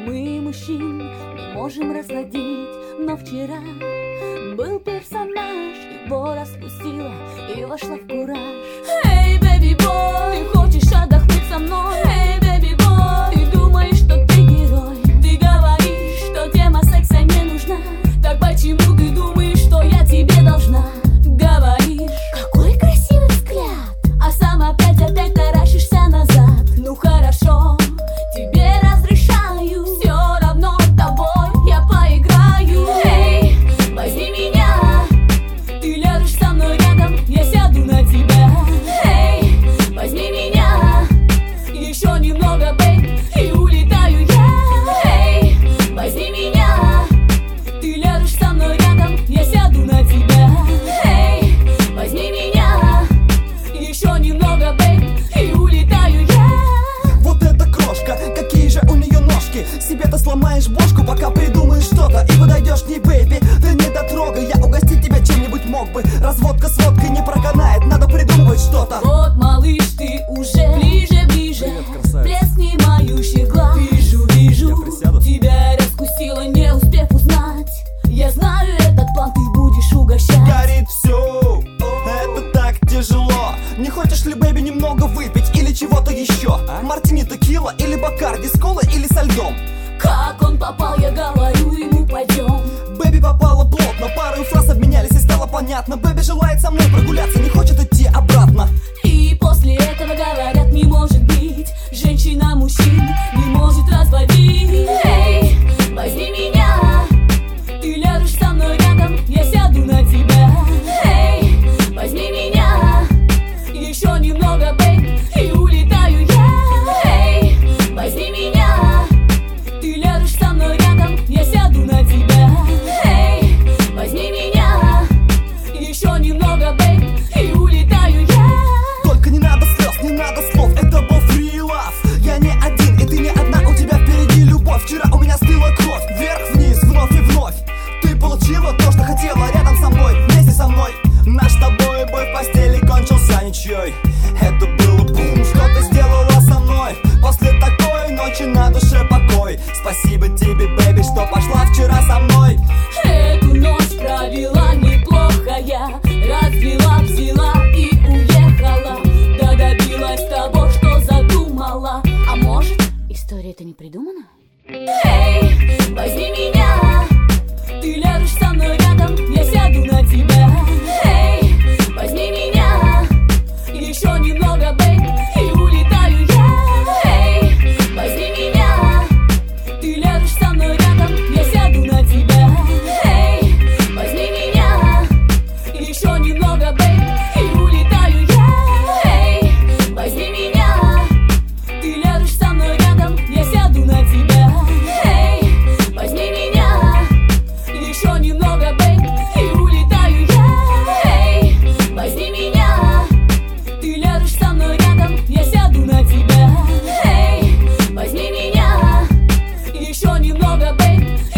Мы мужчин не можем разлодить, но вчера был персонаж, его распустила и вошла в кураж. Эй, бэби бой, ты хочешь отдохнуть со мной? Эй, бэби бой, ты думаешь, что ты герой? Ты говоришь, что тема секса не нужна. Так почему ты думаешь, что я тебе должна? Говоришь, какой красивый взгляд, а сам опять таращишься назад. Ну хорошо, тебе разрешаю, все равно тобой я поиграю. Эй, возьми меня, ты ляжешь со мной рядом, я сяду на тебя. Эй, возьми меня, еще немного, бэйб, и улетаю я. Эй, возьми меня, ты ляжешь со мной рядом, я сяду на тебя. Эй, возьми меня, еще немного, бэйб, и улетаю я. Вот эта крошка, какие же у нее ножки. Себе-то сломаешь бошку, пока придумаешь что-то. И подойдешь к ней, бэйби, ты не дотрогай. Я угостить тебя чем-нибудь мог бы. Разводка с водкой не проканает, надо придумывать что-то. Вот, малыш, ты уже ближе, ближе. Блеск внимающих глаз. Вижу, тебя раскусила, не успев узнать. Я знаю этот план, ты будешь угощать. Горит все, это так тяжело. Не хочешь ли, бэйби, немного выпить или чего-то еще? Мартини, текила или бакарди, с колой или со льдом? Как он попал, я говорю ему, пойдем. Бэби попала плотно, пару фраз обменялись и стало понятно. Бэби желает со мной прогуляться, не хочет идти обратно. И после этого говорят, не может быть, женщина мужчин не может разводить. Эй, возьми меня, ты ляжешь со мной рядом, я сяду на тебя. Эй, возьми меня, еще немного, бэйб, и улетаю я. Эй, возьми меня, ты ляжешь со мной рядом, я сяду на тебя. Эй, возьми меня, еще немного, бэйб, и улетаю я. Только не надо слез, не надо слов, это был free love. Я не один, и ты не одна, у тебя впереди любовь. Вчера у меня стыла кровь, вверх-вниз, вновь и вновь. Ты получила то, что хотела, рядом со мной, вместе со мной. Наш с тобой бой в постели кончился ничьей. Это было бум, что ты сделала со мной. После такой ночи на душе покой. Спасибо тебе, бэйби, что пошла вчера со мной. Эту ночь провела неплохо я, развела, взяла и уехала. Да добилась того, что задумала. А может, история-то не придумана? Эй, возьми меня, ты ляжешь со мной рядом, я сяду на тебя. Эй, возьми меня, еще немного, бэйб, и улетаю я. Эй, возьми меня, ты ляжешь со мной рядом, я сяду на тебя. Эй, возьми меня, еще немного, бэйб, и улетаю я. Эй, возьми меня, ты ляжешь со мной рядом, я сяду на тебя. Эй, возьми меня, еще немного, бэйб, и улетаю я. Эй, возьми меня, ты ляжешь со мной рядом, я сяду на тебя. Эй, возьми меня, еще немного, бэйб,